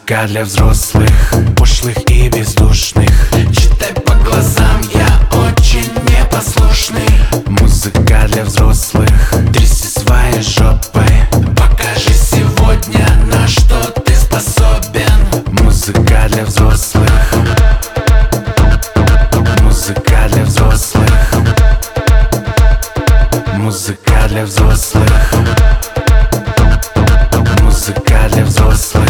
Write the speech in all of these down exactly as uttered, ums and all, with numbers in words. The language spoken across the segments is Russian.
Музыка для взрослых, пошлых и бездушных. Читай по глазам, я очень непослушный. Музыка для взрослых, тряси своей жопой. Покажи сегодня, на что ты способен. Музыка для взрослых. Музыка для взрослых. Музыка для взрослых. Музыка для взрослых.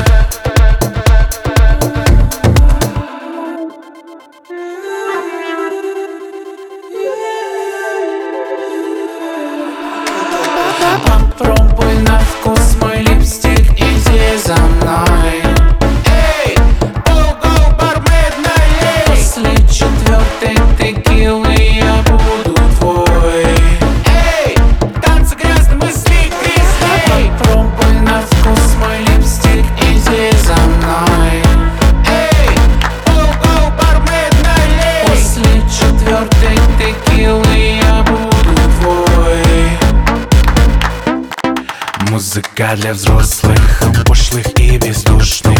Попробуй на вкус мой липстик, иди за мной. Эй, go-go, бармен, налей. После четвертой текилы я буду твой. Эй, танцы грязные, мысли грязные. Попробуй на вкус мой липстик, иди за мной. Эй, go-go, бармен, налей. После четвертой текилы я буду твой. Музыка для взрослых, пошлых и бездушных.